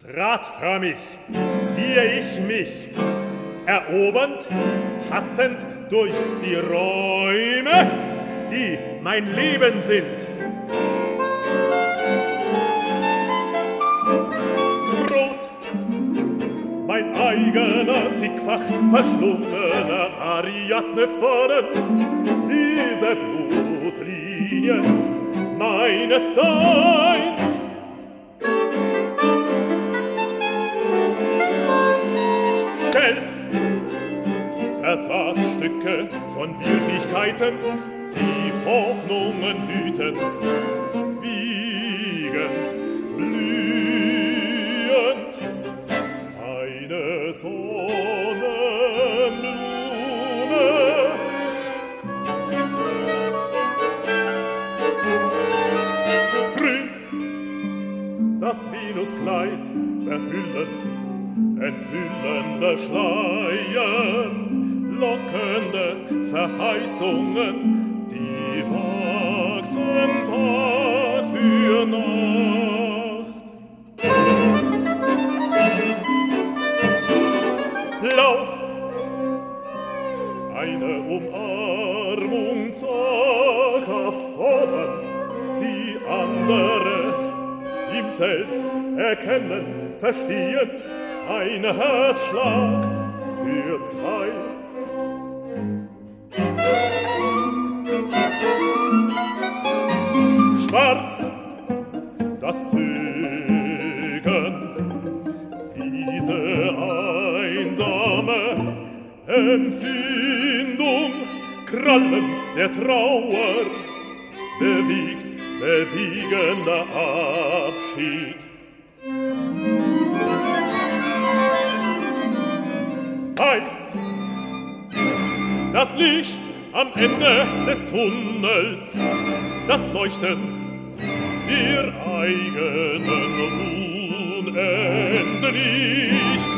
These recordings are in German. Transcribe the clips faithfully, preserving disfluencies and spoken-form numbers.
Drahtförmig ziehe ich mich, erobernd, tastend durch die Räume, die mein Leben sind. Rot, mein eigener Zickfach, verschlungene Ariadne-Formen, diese Blutlinien meines Seins. Gelb, Versatzstücke von Wirklichkeiten, die Hoffnungen hüten, wiegend, blühend, eine Sonnenblume. Grün, das Venuskleid, verhüllend, enthüllende Schleier, lockende Verheißungen, die wachsen Tag für Nacht. Blau, eine Umarmung zaghaft fordernd, die andere im Selbst erkennen, verstehen, ein Herzschlag für zwei. Schwarz, das Zögern, diese einsame Empfindung, Krallen der Trauer, bewegt, bewiegender Abschied. Weiß, das Licht am Ende des Tunnels, das Leuchten der eigenen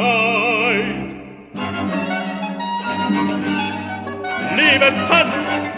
Unendlichkeit. Lebenstanz!